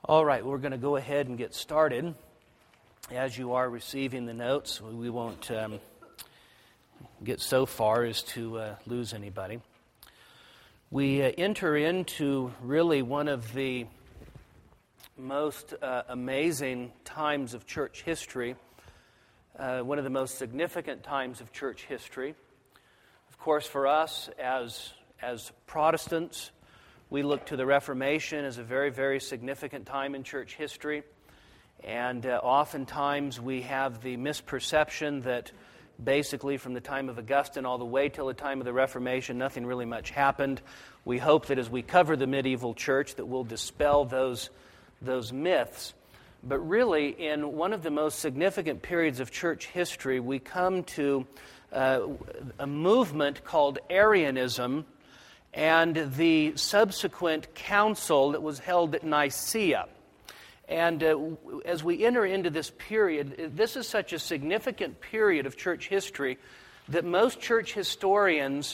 All right, we're going to go ahead and get started. As you are receiving the notes, we won't get so far as to lose anybody. We enter into really one of the most amazing times of church history, one of the most significant times of church history. Of course, for us as Protestants, we look to the Reformation as a very, very significant time in church history. And oftentimes we have the misperception that basically from the time of Augustine all the way till the time of the Reformation, nothing really much happened. We hope that as we cover the medieval church that we'll dispel those myths. But really, in one of the most significant periods of church history, we come to a movement called Arianism and the subsequent council that was held at Nicaea. And as we enter into this period, this is such a significant period of church history that most church historians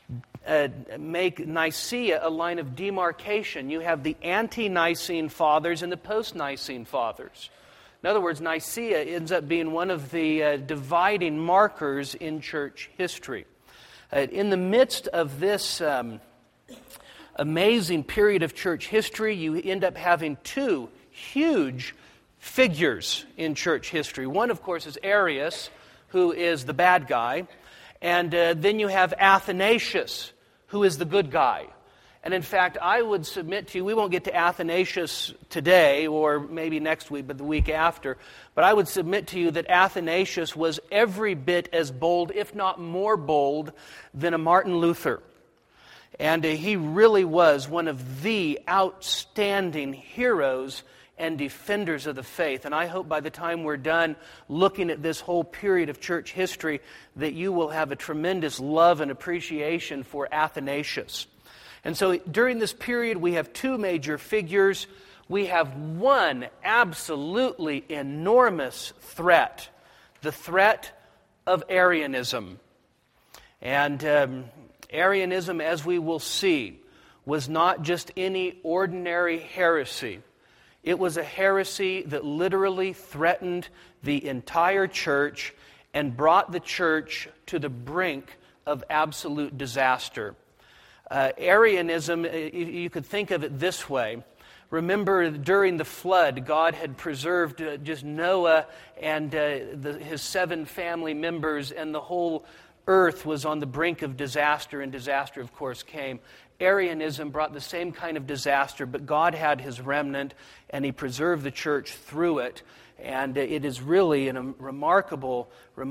make Nicaea a line of demarcation. You have the ante-Nicene fathers and the post-Nicene fathers. In other words, Nicaea ends up being one of the dividing markers in church history. In the midst of this amazing period of church history, you end up having two huge figures in church history. One, of course, is Arius, who is the bad guy. And then you have Athanasius, who is the good guy. And in fact, I would submit to you, we won't get to Athanasius today or maybe next week, but the week after. But I would submit to you that Athanasius was every bit as bold, if not more bold, than a Martin Luther. And he really was one of the outstanding heroes and defenders of the faith. And I hope by the time we're done looking at this whole period of church history that you will have a tremendous love and appreciation for Athanasius. And so during this period we have two major figures. We have one absolutely enormous threat, the threat of Arianism. And Arianism, as we will see, was not just any ordinary heresy. It was a heresy that literally threatened the entire church and brought the church to the brink of absolute disaster. Arianism, you could think of it this way. Remember, during the flood, God had preserved just Noah and his 7 family members, and the whole earth was on the brink of disaster, and disaster, of course, came. Arianism brought the same kind of disaster, but God had His remnant, and He preserved the church through it. And it is really a remarkable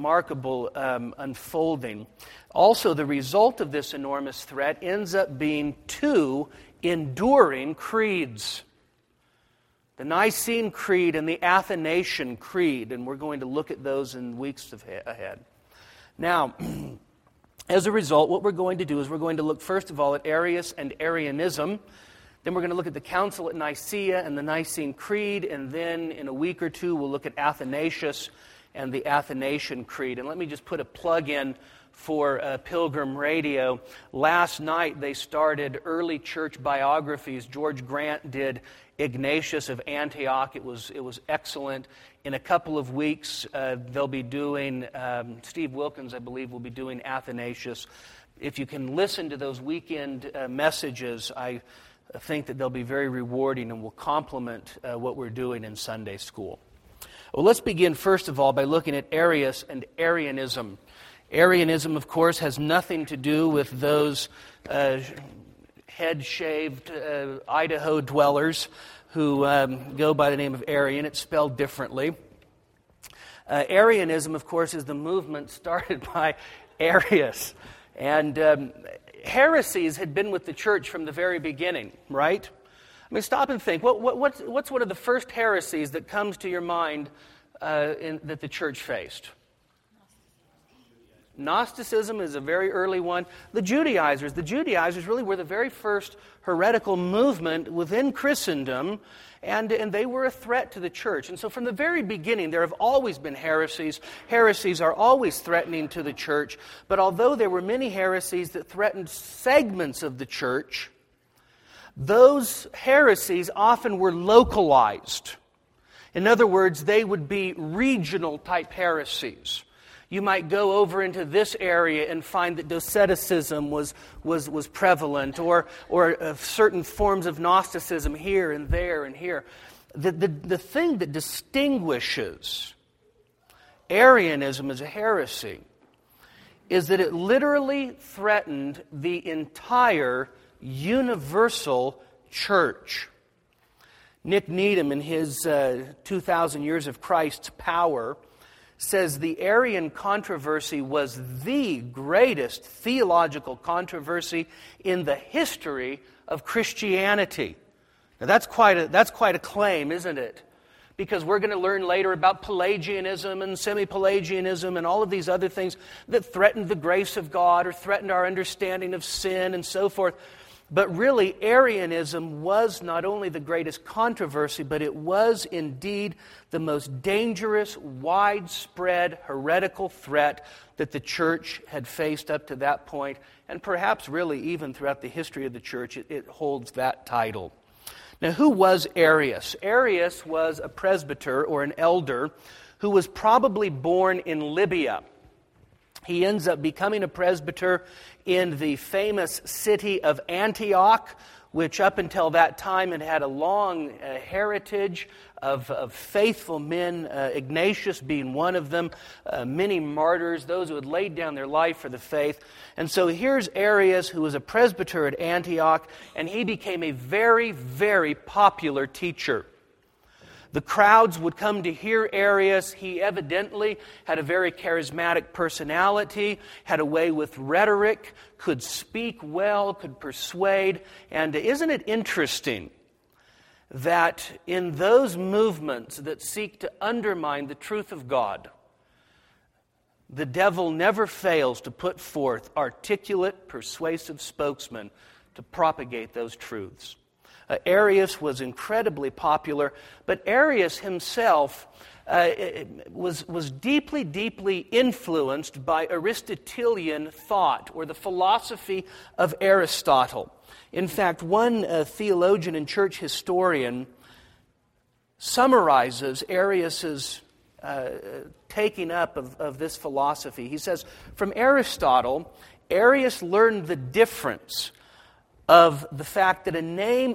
unfolding. Also, the result of this enormous threat ends up being 2 enduring creeds. The Nicene Creed and the Athanasian Creed, and we're going to look at those in weeks ahead. Now, as a result, what we're going to do is we're going to look first of all at Arius and Arianism. Then we're going to look at the Council at Nicaea and the Nicene Creed. And then in a week or two, we'll look at Athanasius and the Athanasian Creed. And let me just put a plug in for Pilgrim Radio. Last night, they started early church biographies. George Grant did Ignatius of Antioch. It was excellent. In a couple of weeks, they'll be doing, Steve Wilkins, I believe, will be doing Athanasius. If you can listen to those weekend messages, I think that they'll be very rewarding and will complement what we're doing in Sunday school. Well, let's begin first of all by looking at Arius and Arianism. Arianism, of course, has nothing to do with those head-shaved Idaho dwellers who go by the name of Arian. It's spelled differently. Arianism, of course, is the movement started by Arius. And heresies had been with the church from the very beginning, right? I mean, stop and think. What's one of the first heresies that comes to your mind that the church faced? Gnosticism is a very early one. The Judaizers really were the very first heretical movement within Christendom, and they were a threat to the church. And so from the very beginning, there have always been heresies. Heresies are always threatening to the church, but although there were many heresies that threatened segments of the church, those heresies often were localized. In other words, they would be regional type heresies. You might go over into this area and find that Doceticism was prevalent, or certain forms of Gnosticism here and there and here. The thing that distinguishes Arianism as a heresy is that it literally threatened the entire universal church. Nick Needham, in his 2,000 Years of Christ's Power, says the Arian controversy was the greatest theological controversy in the history of Christianity. Now that's quite a claim, isn't it? Because we're going to learn later about Pelagianism and semi-Pelagianism and all of these other things that threatened the grace of God or threatened our understanding of sin and so forth. But really, Arianism was not only the greatest controversy, but it was indeed the most dangerous, widespread, heretical threat that the church had faced up to that point, and perhaps really even throughout the history of the church, it holds that title. Now, who was Arius? Arius was a presbyter or an elder who was probably born in Libya. He ends up becoming a presbyter in the famous city of Antioch, which up until that time had a long heritage of faithful men, Ignatius being one of them, many martyrs, those who had laid down their life for the faith. And so here's Arius, who was a presbyter at Antioch, and he became a very, very popular teacher. The crowds would come to hear Arius. He evidently had a very charismatic personality, had a way with rhetoric, could speak well, could persuade. And isn't it interesting that in those movements that seek to undermine the truth of God, the devil never fails to put forth articulate, persuasive spokesmen to propagate those truths. Arius was incredibly popular, but Arius himself was deeply, deeply influenced by Aristotelian thought, or the philosophy of Aristotle. In fact, one theologian and church historian summarizes Arius's taking up of this philosophy. He says, from Aristotle, Arius learned the difference of the fact that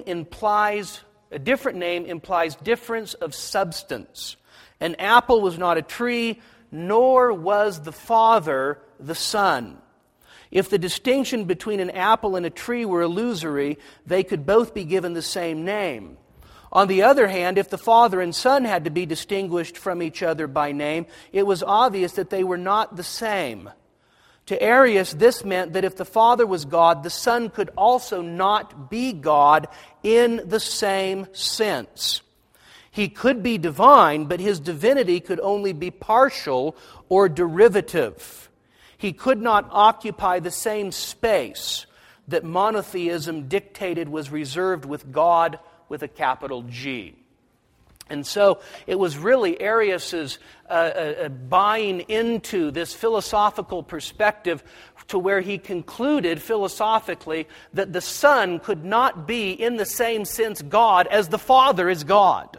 a different name implies difference of substance. An apple was not a tree, nor was the Father the Son. If the distinction between an apple and a tree were illusory, they could both be given the same name. On the other hand, if the Father and Son had to be distinguished from each other by name, it was obvious that they were not the same. To Arius, this meant that if the Father was God, the Son could also not be God in the same sense. He could be divine, but his divinity could only be partial or derivative. He could not occupy the same space that monotheism dictated was reserved with God with a capital G. And so it was really Arius's buying into this philosophical perspective to where he concluded philosophically that the Son could not be in the same sense God as the Father is God.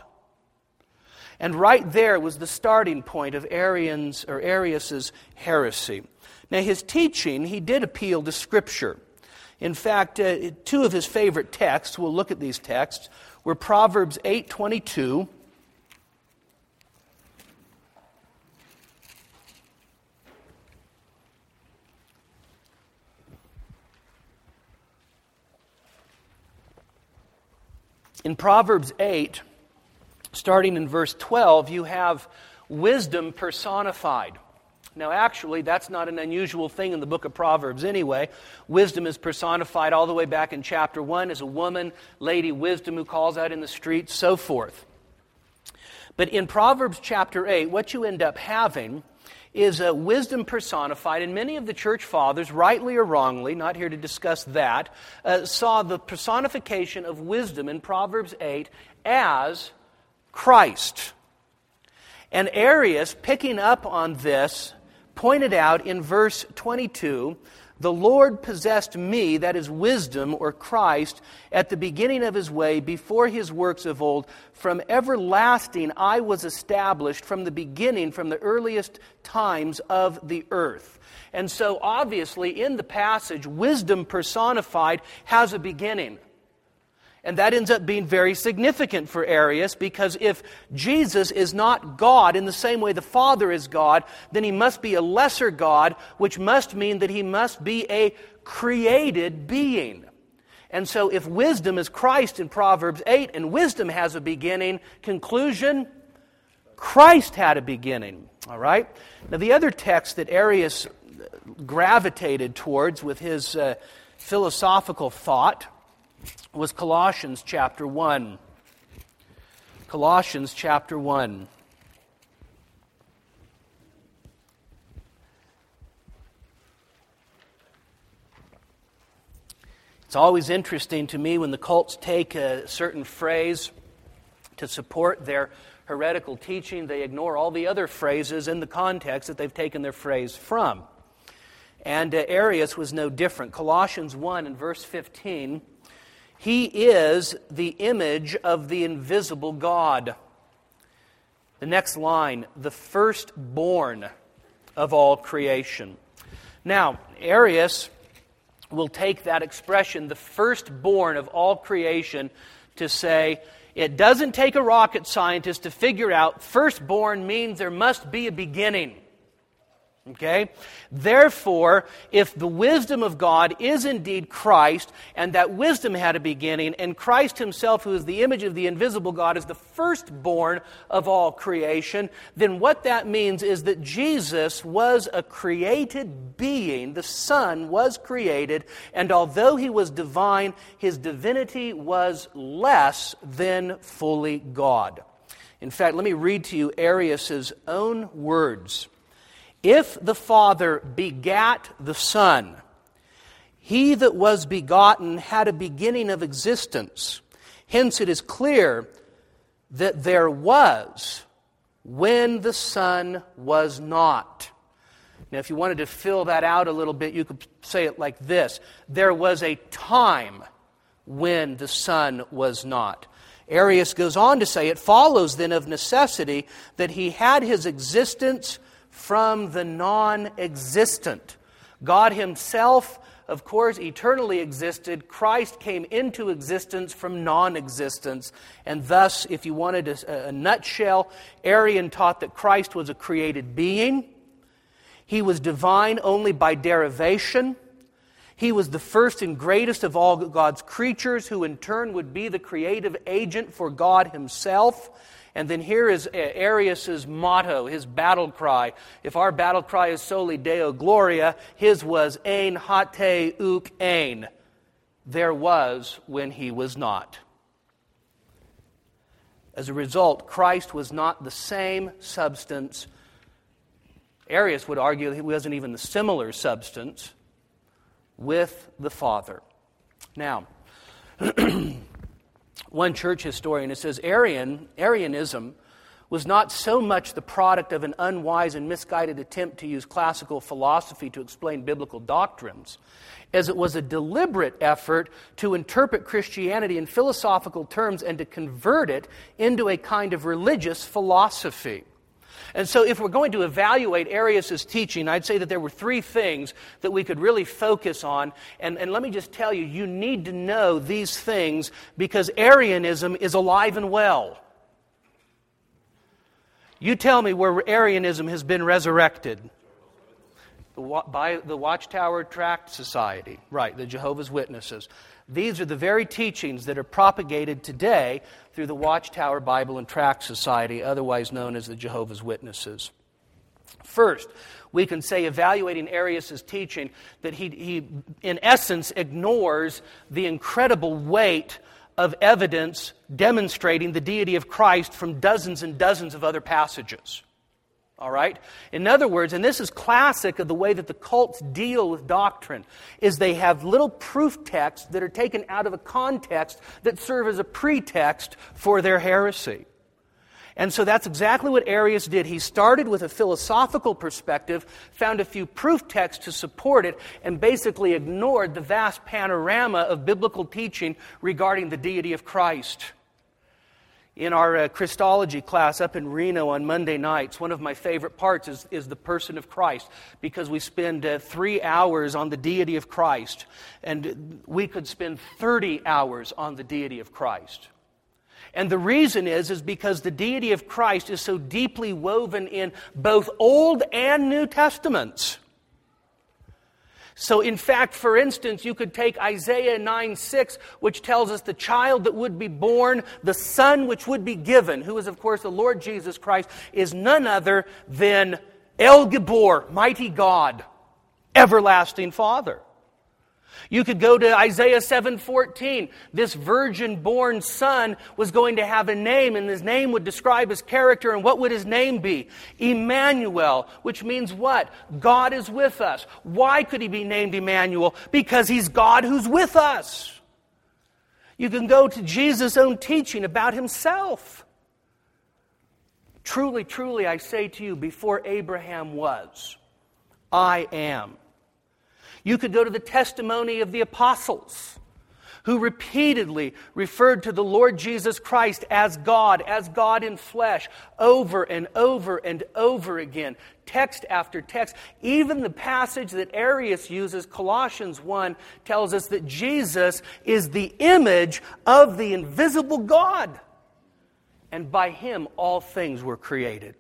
And right there was the starting point of Arius's heresy. Now his teaching, he did appeal to Scripture. In fact, two of his favorite texts, we'll look at these texts, were Proverbs 8:22 In Proverbs 8, starting in verse 12, you have wisdom personified. Now, actually, that's not an unusual thing in the book of Proverbs anyway. Wisdom is personified all the way back in chapter 1 as a woman, Lady Wisdom, who calls out in the streets, so forth. But in Proverbs chapter 8, what you end up having is wisdom personified, and many of the church fathers, rightly or wrongly, not here to discuss that, saw the personification of wisdom in Proverbs 8 as Christ. And Arius, picking up on this, pointed out in verse 22 the Lord possessed me, that is wisdom, or Christ, at the beginning of his way, before his works of old. From everlasting I was established, from the beginning, from the earliest times of the earth. And so obviously in the passage, wisdom personified has a beginning. And that ends up being very significant for Arius, because if Jesus is not God in the same way the Father is God, then he must be a lesser God, which must mean that he must be a created being. And so if wisdom is Christ in Proverbs 8, and wisdom has a beginning, conclusion, Christ had a beginning. All right? Now the other text that Arius gravitated towards with his philosophical thought was Colossians chapter 1. Colossians chapter 1. It's always interesting to me when the cults take a certain phrase to support their heretical teaching. They ignore all the other phrases in the context that they've taken their phrase from. And Arius was no different. Colossians 1 and verse 15, he is the image of the invisible God. The next line, the firstborn of all creation. Now, Arius will take that expression, the firstborn of all creation, to say it doesn't take a rocket scientist to figure out firstborn means there must be a beginning. Okay? Therefore, if the wisdom of God is indeed Christ, and that wisdom had a beginning, and Christ himself, who is the image of the invisible God, is the firstborn of all creation, then what that means is that Jesus was a created being. The Son was created, and although he was divine, his divinity was less than fully God. In fact, let me read to you Arius' own words. If the Father begat the Son, he that was begotten had a beginning of existence. Hence it is clear that there was when the Son was not. Now, if you wanted to fill that out a little bit, you could say it like this. There was a time when the Son was not. Arius goes on to say, it follows then of necessity that he had his existence from the non-existent. God himself, of course, eternally existed. Christ came into existence from non-existence. And thus, if you wanted a nutshell, Arian taught that Christ was a created being. He was divine only by derivation. He was the first and greatest of all God's creatures, who in turn would be the creative agent for God himself. And then here is Arius' motto, his battle cry. If our battle cry is soli Deo Gloria, his was ein hate uk ein. There was when he was not. As a result, Christ was not the same substance. Arius would argue that he wasn't even the similar substance with the Father. Now, one church historian, it says, Arianism was not so much the product of an unwise and misguided attempt to use classical philosophy to explain biblical doctrines, as it was a deliberate effort to interpret Christianity in philosophical terms and to convert it into a kind of religious philosophy. And so if we're going to evaluate Arius' teaching, I'd say that there were three things that we could really focus on. And let me just tell you, you need to know these things because Arianism is alive and well. You tell me where Arianism has been resurrected. By the Watchtower Tract Society. Right, the Jehovah's Witnesses. These are the very teachings that are propagated today through the Watchtower Bible and Tract Society, otherwise known as the Jehovah's Witnesses. First, we can say, evaluating Arius' teaching, that he in essence ignores the incredible weight of evidence demonstrating the deity of Christ from dozens and dozens of other passages. All right? In other words, and this is classic of the way that the cults deal with doctrine, is they have little proof texts that are taken out of a context that serve as a pretext for their heresy. And so that's exactly what Arius did. He started with a philosophical perspective, found a few proof texts to support it, and basically ignored the vast panorama of biblical teaching regarding the deity of Christ. In our Christology class up in Reno on Monday nights, one of my favorite parts is the person of Christ, because we spend 3 hours on the deity of Christ, and we could spend 30 hours on the deity of Christ. And the reason is because the deity of Christ is so deeply woven in both Old and New Testaments. So in fact, for instance, you could take Isaiah 9:6, which tells us the child that would be born, the son which would be given, who is of course the Lord Jesus Christ, is none other than El Gibor, mighty God, everlasting Father. You could go to Isaiah 7:14. This virgin-born son was going to have a name, and his name would describe his character. And what would his name be? Emmanuel, which means what? God is with us. Why could he be named Emmanuel? Because he's God who's with us. You can go to Jesus' own teaching about himself. Truly, truly, I say to you, before Abraham was, I am. You could go to the testimony of the apostles, who repeatedly referred to the Lord Jesus Christ as God in flesh, over and over and over again, text after text. Even the passage that Arius uses, Colossians 1, tells us that Jesus is the image of the invisible God, and by him all things were created.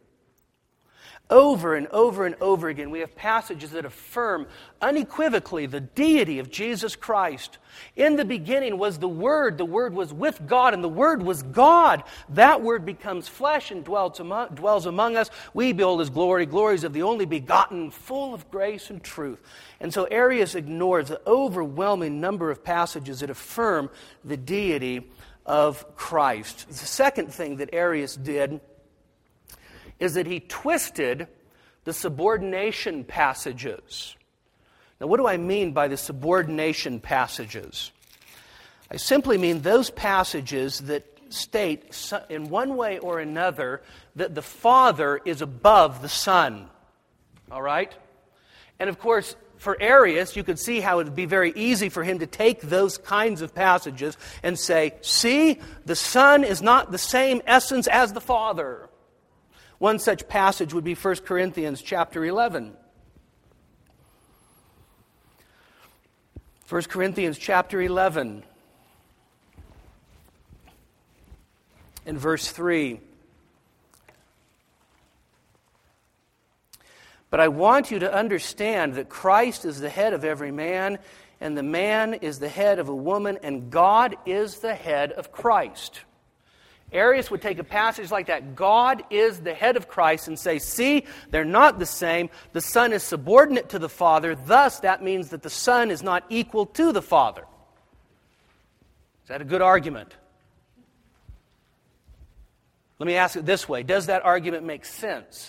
Over and over and over again, we have passages that affirm unequivocally the deity of Jesus Christ. In the beginning was the Word was with God, and the Word was God. That Word becomes flesh and dwells among us. We behold his glory, glories of the only begotten, full of grace and truth. And so Arius ignores the overwhelming number of passages that affirm the deity of Christ. The second thing that Arius did is that he twisted the subordination passages. Now, what do I mean by the subordination passages? I simply mean those passages that state in one way or another that the Father is above the Son. All right? And of course, for Arius, you could see how it would be very easy for him to take those kinds of passages and say, see, the Son is not the same essence as the Father. One such passage would be 1 Corinthians chapter 11. 1 Corinthians chapter 11 and verse 3. But I want you to understand that Christ is the head of every man, and the man is the head of a woman, and God is the head of Christ. Arius would take a passage like that, God is the head of Christ, and say, see, they're not the same. The Son is subordinate to the Father. Thus, that means that the Son is not equal to the Father. Is that a good argument? Let me ask it this way. Does that argument make sense?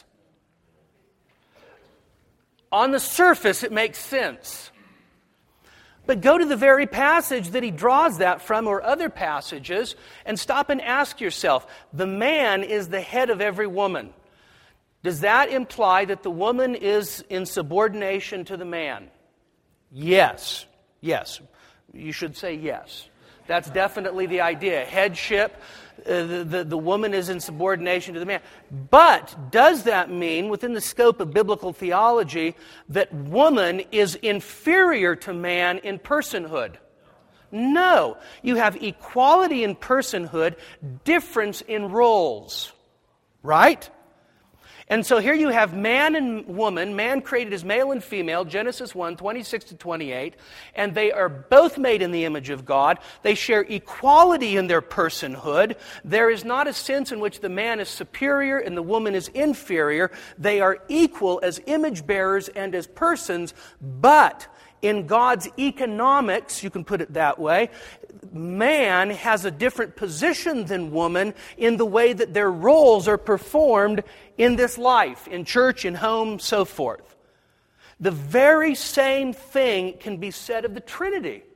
On the surface, it makes sense. But go to the very passage that he draws that from, or other passages, and stop and ask yourself, the man is the head of every woman. Does that imply that the woman is in subordination to the man? Yes. Yes. You should say yes. That's definitely the idea. Headship, the woman is in subordination to the man. But does that mean, within the scope of biblical theology, that woman is inferior to man in personhood? No. You have equality in personhood, difference in roles. Right? And so here you have man and woman, man created as male and female, Genesis 1, 26 to 28, and they are both made in the image of God. They share equality in their personhood. There is not a sense in which the man is superior and the woman is inferior. They are equal as image bearers and as persons, but in God's economics, you can put it that way, man has a different position than woman in the way that their roles are performed in this life, in church, in home, so forth. The very same thing can be said of the Trinity.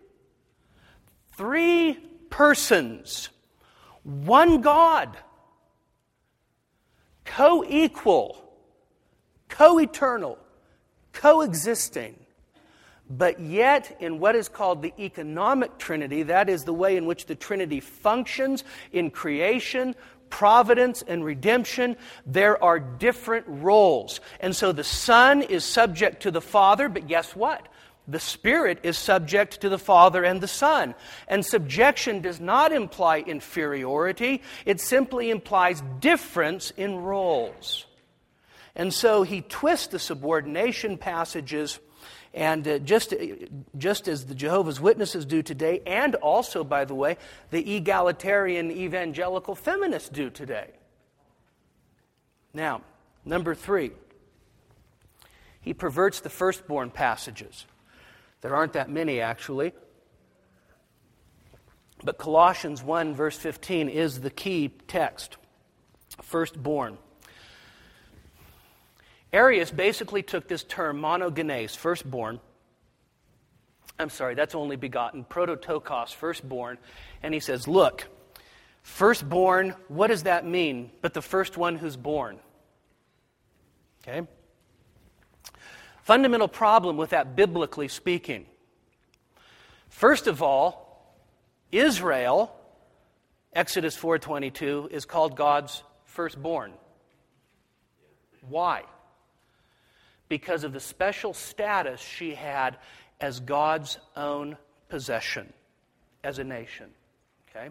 3 persons, one God. co-equal, co-eternal, coexisting, but yet in what is called the economic Trinity, that is the way in which the Trinity functions in creation, providence, and redemption, there are different roles. And so the Son is subject to the Father, but guess what? The Spirit is subject to the Father and the Son. And subjection does not imply inferiority. It simply implies difference in roles. And so he twists the subordination passages, and just as the Jehovah's Witnesses do today, and also, by the way, the egalitarian evangelical feminists do today. Now, number 3, he perverts the firstborn passages. There aren't that many, actually. But Colossians 1, verse 15 is the key text. Firstborn. Arius basically took this term, monogenes, firstborn. That's only begotten. Prototokos, firstborn. And he says, look, firstborn, what does that mean? But the first one who's born. Okay? Fundamental problem with that, biblically speaking. First of all, Israel, Exodus 4:22, is called God's firstborn. Why? Because of the special status she had as God's own possession as a nation. Okay?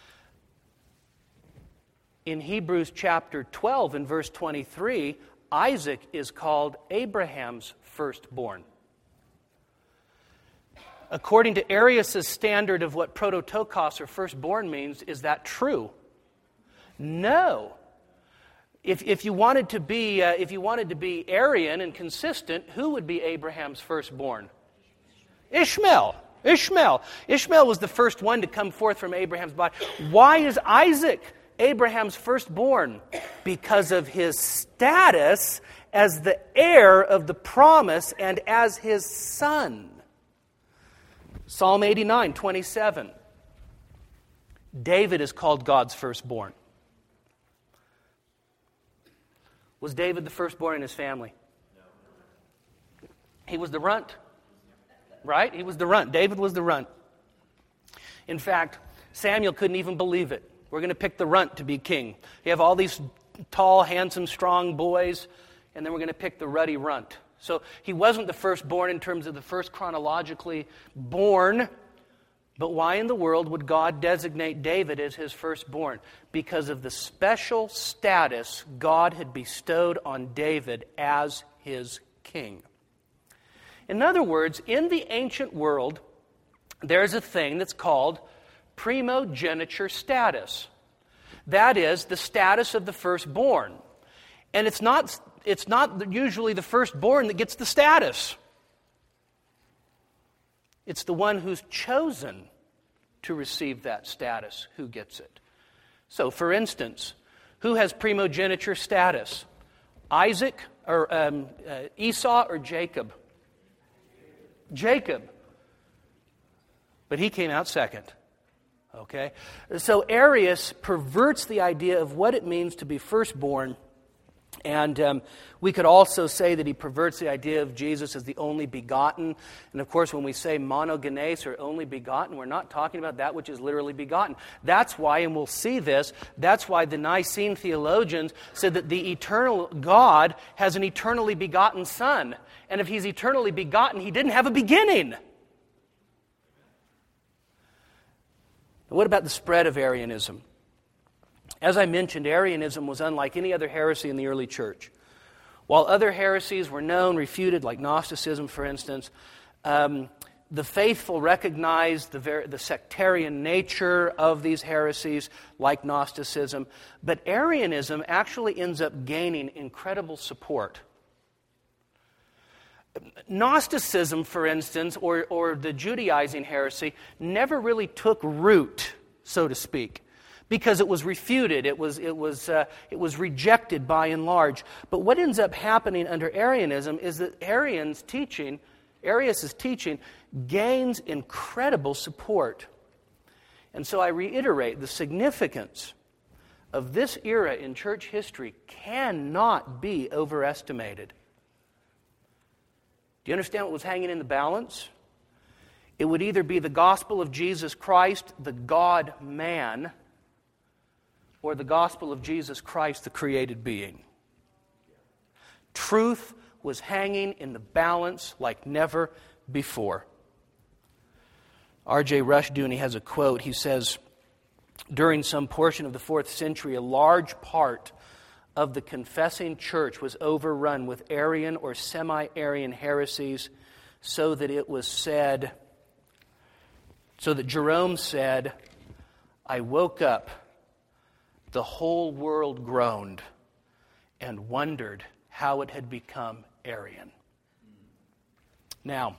In Hebrews chapter 12 and verse 23, Isaac is called Abraham's firstborn. According to Arius' standard of what prototokos or firstborn means, is that true? No. If you wanted to be Arian and consistent, who would be Abraham's firstborn? Ishmael. Ishmael was the first one to come forth from Abraham's body. Why is Isaac Abraham's firstborn? Because of his status as the heir of the promise and as his son. Psalm 89:27. David is called God's firstborn. Was David the firstborn in his family? No. He was the runt. Right? He was the runt. David was the runt. In fact, Samuel couldn't even believe it. We're going to pick the runt to be king. You have all these tall, handsome, strong boys, and then we're going to pick the ruddy runt. So he wasn't the firstborn in terms of the first chronologically born. But why in the world would God designate David as his firstborn? Because of the special status God had bestowed on David as his king. In other words, in the ancient world, there's a thing that's called primogeniture status. That is the status of the firstborn. And it's not usually the firstborn that gets the status. It's the one who's chosen to receive that status who gets it. So, for instance, who has primogeniture status? Isaac or Esau or Jacob? Jacob. But he came out second. Okay? So Arius perverts the idea of what it means to be firstborn. And we could also say that he perverts the idea of Jesus as the only begotten. And of course, when we say monogenes or only begotten, we're not talking about that which is literally begotten. That's why, and we'll see this, that's why the Nicene theologians said that the eternal God has an eternally begotten Son. And if he's eternally begotten, he didn't have a beginning. What about the spread of Arianism? As I mentioned, Arianism was unlike any other heresy in the early church. While other heresies were known, refuted, like Gnosticism, for instance, the faithful recognized the sectarian nature of these heresies, like Gnosticism. But Arianism actually ends up gaining incredible support. Gnosticism, for instance, or the Judaizing heresy, never really took root, so to speak, because it was refuted, it was rejected by and large. But what ends up happening under Arianism is that Arius' teaching gains incredible support. And so I reiterate the significance of this era in church history cannot be overestimated. Do you understand what was hanging in the balance? It would either be the gospel of Jesus Christ, the God-man, or the gospel of Jesus Christ, the created being. Truth was hanging in the balance like never before. R.J. Rushdoony has a quote. He says, during some portion of the 4th century, a large part of the confessing church was overrun with Arian or semi-Arian heresies, so that Jerome said, I woke up, the whole world groaned, and wondered how it had become Arian. Now,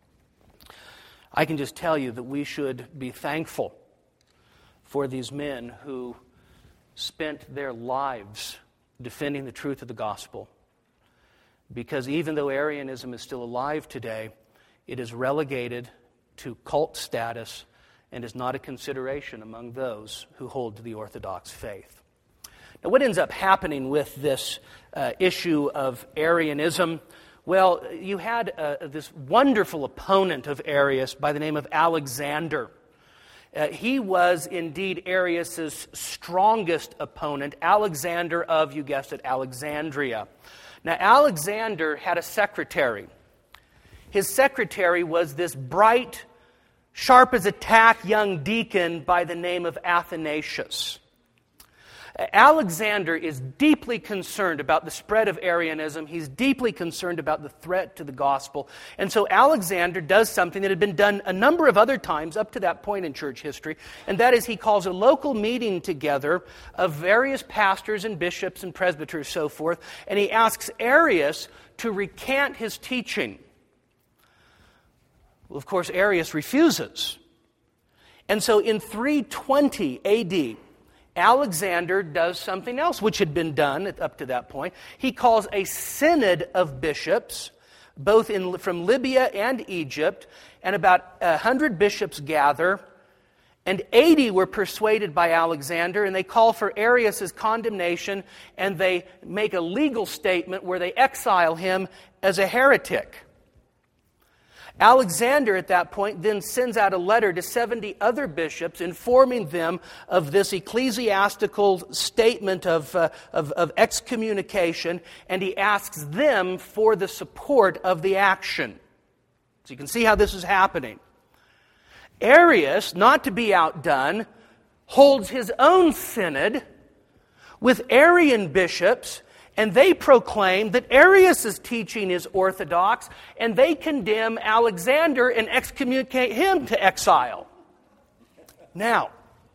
I can just tell you that we should be thankful for these men who spent their lives defending the truth of the gospel. Because even though Arianism is still alive today, it is relegated to cult status and is not a consideration among those who hold to the Orthodox faith. Now, what ends up happening with this issue of Arianism? Well, you had this wonderful opponent of Arius by the name of Alexander. He was indeed Arius' strongest opponent, Alexander of, you guessed it, Alexandria. Now, Alexander had a secretary. His secretary was this bright, sharp as a tack young deacon by the name of Athanasius. Alexander is deeply concerned about the spread of Arianism. He's deeply concerned about the threat to the gospel. And so Alexander does something that had been done a number of other times up to that point in church history, and that is he calls a local meeting together of various pastors and bishops and presbyters, so forth, and he asks Arius to recant his teaching. Well, of course, Arius refuses. And so in 320 A.D., Alexander does something else which had been done up to that point. He calls a synod of bishops, both from Libya and Egypt, and about 100 bishops gather, and 80 were persuaded by Alexander, and they call for Arius' condemnation, and they make a legal statement where they exile him as a heretic. Alexander at that point then sends out a letter to 70 other bishops informing them of this ecclesiastical statement of excommunication, and he asks them for the support of the action. So you can see how this is happening. Arius, not to be outdone, holds his own synod with Arian bishops, and they proclaim that Arius' teaching is orthodox, and they condemn Alexander and excommunicate him to exile. Now,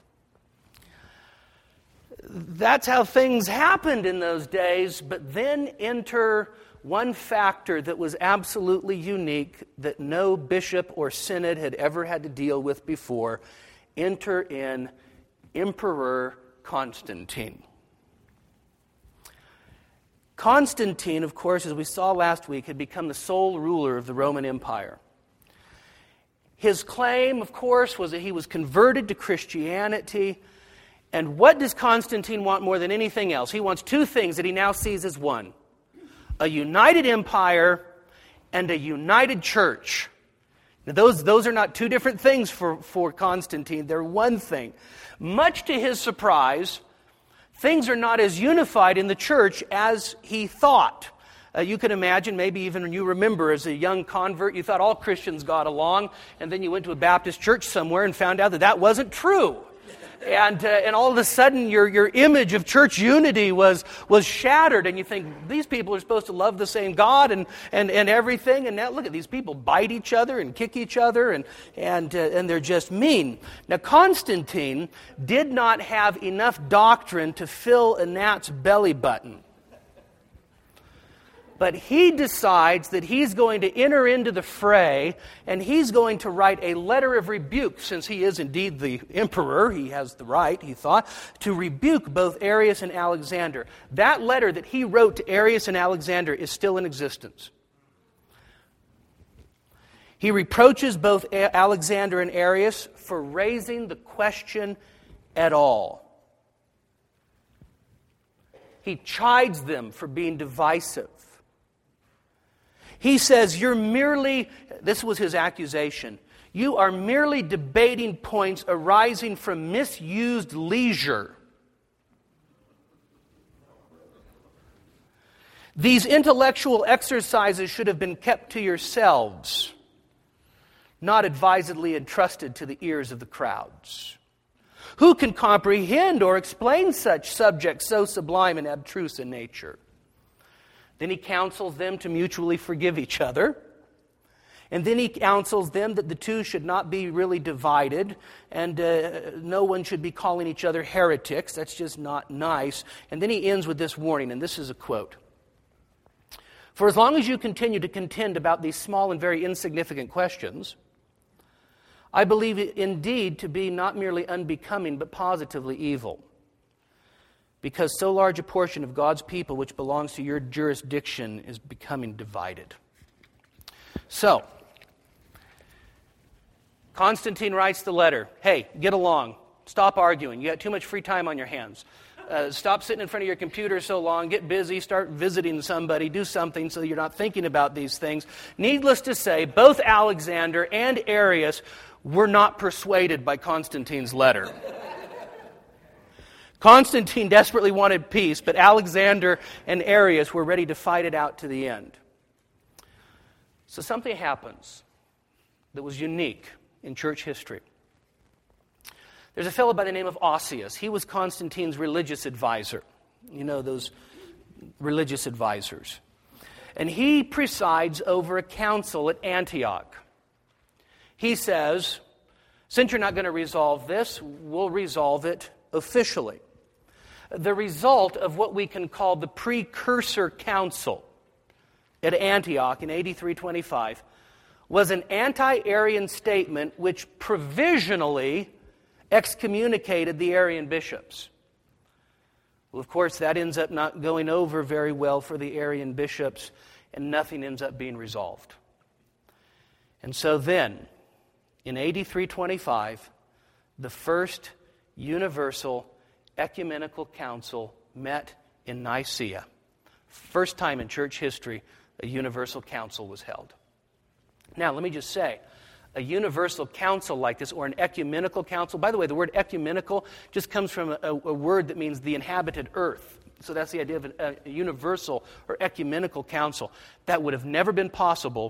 that's how things happened in those days, but then enter one factor that was absolutely unique that no bishop or synod had ever had to deal with before. Enter in Emperor Constantine. Constantine, of course, as we saw last week, had become the sole ruler of the Roman Empire. His claim, of course, was that he was converted to Christianity. And what does Constantine want more than anything else? He wants two things that he now sees as one: a united empire and a united church. Now, those are not two different things for Constantine. They're one thing. Much to his surprise, things are not as unified in the church as he thought. You can imagine, maybe even when you remember as a young convert, you thought all Christians got along, and then you went to a Baptist church somewhere and found out that that wasn't true. And all of a sudden, your image of church unity was shattered, and you think, these people are supposed to love the same God and everything, and now look at these people bite each other and kick each other, and they're just mean. Now, Constantine did not have enough doctrine to fill a gnat's belly button. But he decides that he's going to enter into the fray, and he's going to write a letter of rebuke. Since he is indeed the emperor, he has the right, he thought, to rebuke both Arius and Alexander. That letter that he wrote to Arius and Alexander is still in existence. He reproaches both Alexander and Arius for raising the question at all. He chides them for being divisive. He says, you're merely, this was his accusation, you are merely debating points arising from misused leisure. These intellectual exercises should have been kept to yourselves, not advisedly entrusted to the ears of the crowds. Who can comprehend or explain such subjects so sublime and abstruse in nature? Then he counsels them to mutually forgive each other. And then he counsels them that the two should not be really divided, and no one should be calling each other heretics. That's just not nice. And then he ends with this warning, and this is a quote. For as long as you continue to contend about these small and very insignificant questions, I believe it indeed to be not merely unbecoming, but positively evil. Because so large a portion of God's people which belongs to your jurisdiction is becoming divided. So, Constantine writes the letter, hey, get along, stop arguing, you got too much free time on your hands. Stop sitting in front of your computer so long, get busy, start visiting somebody, do something so you're not thinking about these things. Needless to say, both Alexander and Arius were not persuaded by Constantine's letter. Constantine desperately wanted peace, but Alexander and Arius were ready to fight it out to the end. So something happens that was unique in church history. There's a fellow by the name of Osius. He was Constantine's religious advisor. You know, those religious advisors. And he presides over a council at Antioch. He says, since you're not going to resolve this, we'll resolve it officially. The result of what we can call the precursor council at Antioch in AD 325 was an anti-Arian statement which provisionally excommunicated the Arian bishops. Well, of course, that ends up not going over very well for the Arian bishops, and nothing ends up being resolved. And so then, in AD 325, the first universal ecumenical council met in Nicaea. First time in church history a universal council was held. Now, let me just say, a universal council like this, or an ecumenical council, by the way, the word ecumenical just comes from a word that means the inhabited earth. So that's the idea of a universal or ecumenical council. That would have never been possible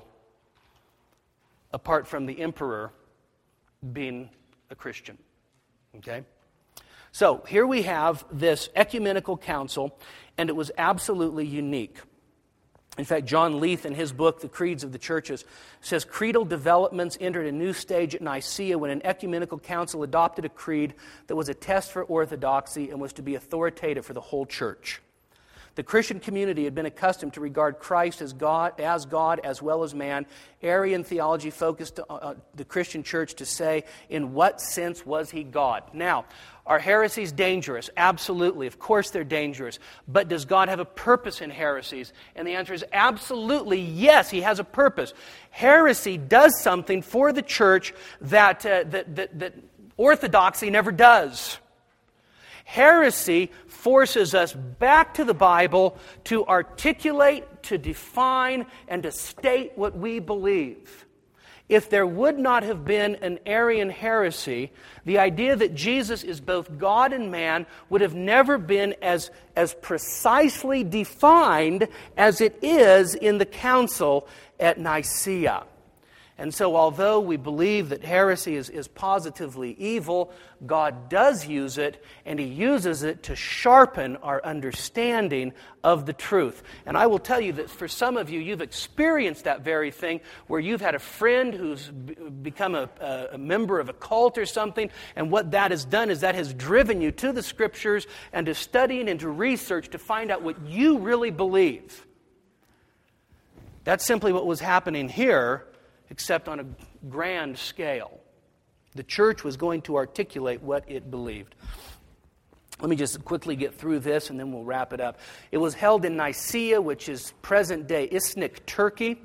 apart from the emperor being a Christian. Okay? So here we have this ecumenical council, and it was absolutely unique. In fact, John Leith, in his book, The Creeds of the Churches, says, creedal developments entered a new stage at Nicaea when an ecumenical council adopted a creed that was a test for orthodoxy and was to be authoritative for the whole church. The Christian community had been accustomed to regard Christ as God as well as man. Arian theology focused the Christian church to say, in what sense was he God? Now, are heresies dangerous? Absolutely. Of course they're dangerous. But does God have a purpose in heresies? And the answer is absolutely yes, he has a purpose. Heresy does something for the church that orthodoxy never does. Heresy forces us back to the Bible to articulate, to define, and to state what we believe. If there would not have been an Arian heresy, the idea that Jesus is both God and man would have never been as precisely defined as it is in the council at Nicaea. And so although we believe that heresy is positively evil, God does use it, and He uses it to sharpen our understanding of the truth. And I will tell you that for some of you, you've experienced that very thing, where you've had a friend who's become a member of a cult or something, and what that has done is that has driven you to the Scriptures and to studying and to research to find out what you really believe. That's simply what was happening here, except on a grand scale. The church was going to articulate what it believed. Let me just quickly get through this and then we'll wrap it up. It was held in Nicaea, which is present-day Iznik, Turkey.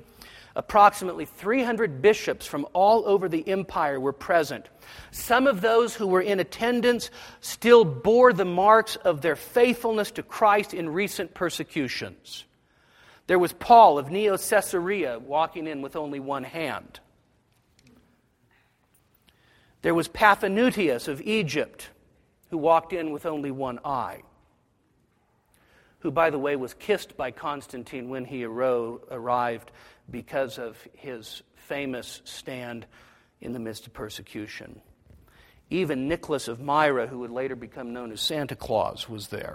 Approximately 300 bishops from all over the empire were present. Some of those who were in attendance still bore the marks of their faithfulness to Christ in recent persecutions. There was Paul of Neo-Caesarea walking in with only one hand. There was Paphnutius of Egypt, who walked in with only one eye, who, by the way, was kissed by Constantine when he arrived because of his famous stand in the midst of persecution. Even Nicholas of Myra, who would later become known as Santa Claus, was there.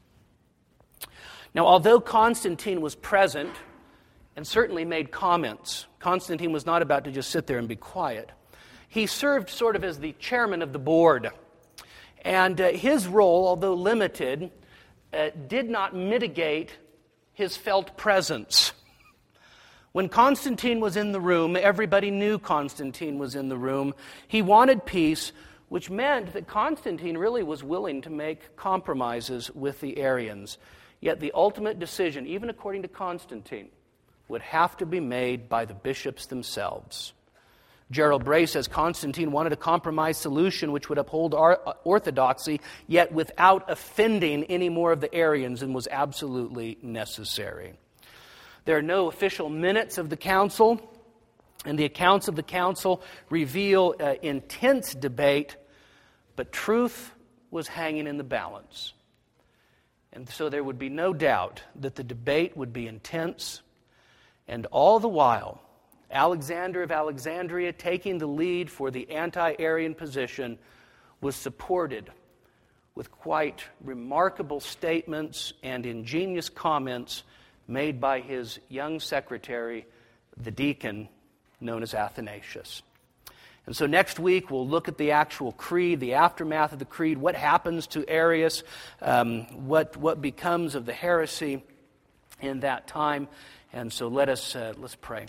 Now, although Constantine was present and certainly made comments, Constantine was not about to just sit there and be quiet. He served sort of as the chairman of the board. And his role, although limited, did not mitigate his felt presence. When Constantine was in the room, everybody knew Constantine was in the room. He wanted peace, which meant that Constantine really was willing to make compromises with the Arians. Yet the ultimate decision, even according to Constantine, would have to be made by the bishops themselves. Gerald Bray says Constantine wanted a compromise solution which would uphold orthodoxy, yet without offending any more of the Arians, and was absolutely necessary. There are no official minutes of the council, and the accounts of the council reveal intense debate, but truth was hanging in the balance. And so there would be no doubt that the debate would be intense, and all the while, Alexander of Alexandria, taking the lead for the anti-Arian position, was supported with quite remarkable statements and ingenious comments made by his young secretary, the deacon, known as Athanasius. And so next week we'll look at the actual creed, the aftermath of the creed, what happens to Arius, what becomes of the heresy in that time. And so let's pray.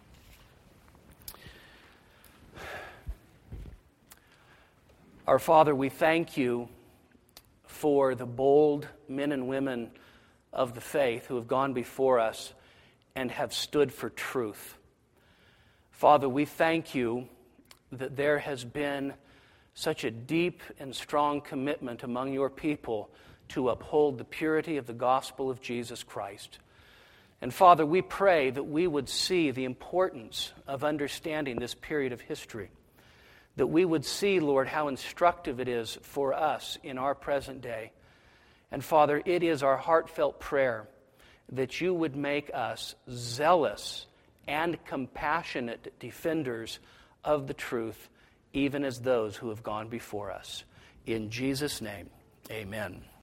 Our Father, we thank you for the bold men and women of the faith who have gone before us and have stood for truth. Father, we thank you that there has been such a deep and strong commitment among your people to uphold the purity of the gospel of Jesus Christ. And Father, we pray that we would see the importance of understanding this period of history, that we would see, Lord, how instructive it is for us in our present day. And Father, it is our heartfelt prayer that you would make us zealous and compassionate defenders of the truth, even as those who have gone before us. In Jesus' name, amen.